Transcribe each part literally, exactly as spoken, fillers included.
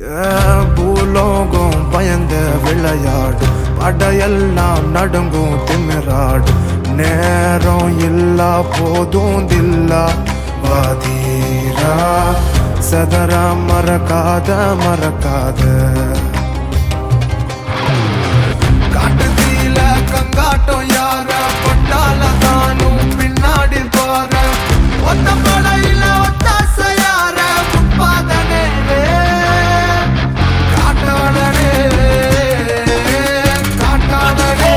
பூலோகம் பயந்த விளையாடு படையெல்லாம் நடுங்கும் திமிராடு நேரம் இல்லா போதும் தில்லா வாதீரா சதர மறக்காத மறக்காத காட்டுதீல கங்காட்டம் யார பட்டால தானும் பின்னாடி போற ஒத்த படையில ஒத்த செய்யார முப்பாதனே காட்டாடனே காட்டாடனே.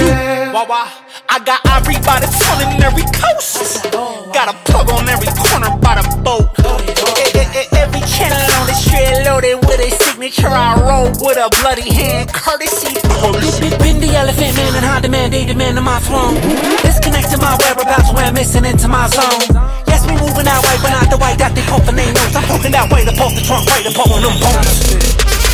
I got everybody telling every coast. Got a plug on every corner by the boat. Every channel on the strip loaded with a signature. I roll with a bloody hand, courtesy post. Been the elephant man and high demand, they demand my throne. Disconnected my whereabouts when I'm missing into my zone. Yes, me moving that way, but not the way that they pumping they nose. I'm poking that way to poke the trunk, right to poke on them bones.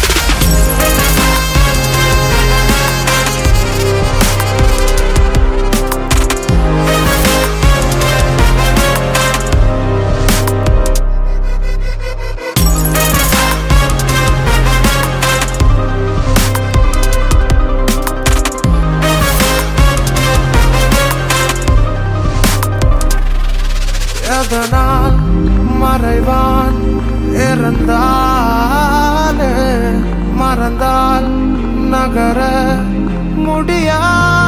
எதனால் மறைவான் இறந்தாலே மறந்தால் நகர முடியா.